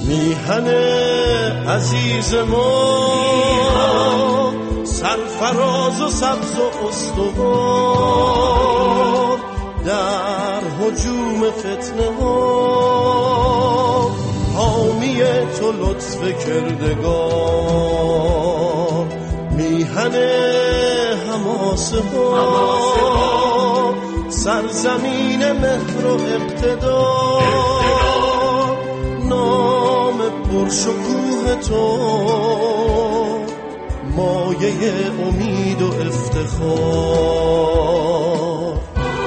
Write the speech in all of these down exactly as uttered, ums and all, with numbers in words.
میهن عزیز ما سرفراز و سبز و استوار در هجوم فتنه ها حامی تو لطف کردگار میهن حماسه ها سرزمین مهر و اقتدار نام پرشکوه تو مایه امید و افتخار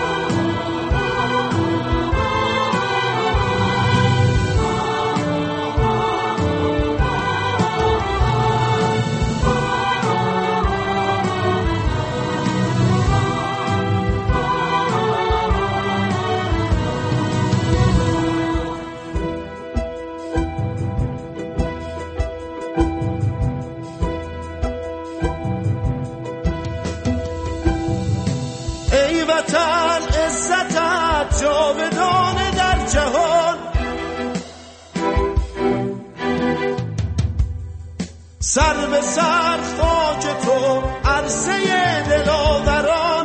وطن عزتت جاودانه در جهان سر به سر خاک تو عرصه دلاوران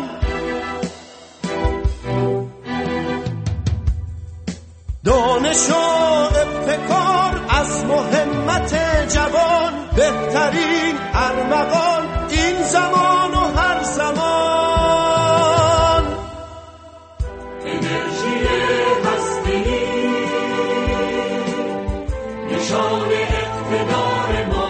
دانش و ابتکار از مهمت جوان بهترین ارمغان این زمان و هر زمان نشان اقتدار ما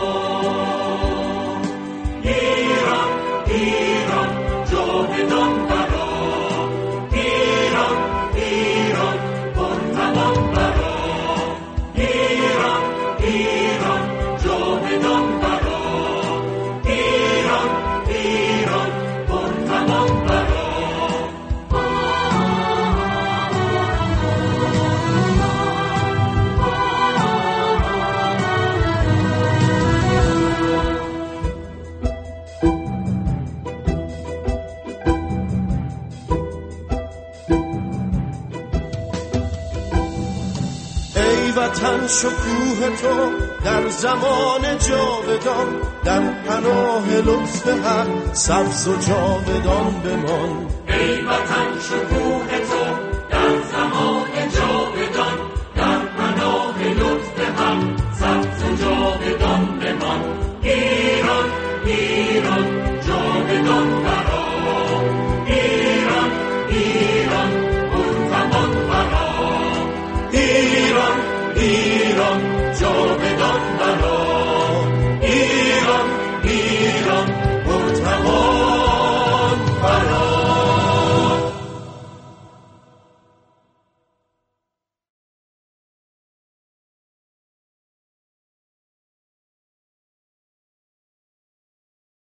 ایران ایران جاودان برا ایران ایران پرتوان برا ایران ایران جاودان برا ایران ایران پرتوان برا وطن شکوه تو در زمان جاودان در پناه لطف هر سبز و جاودان بمان ای وطن شکوه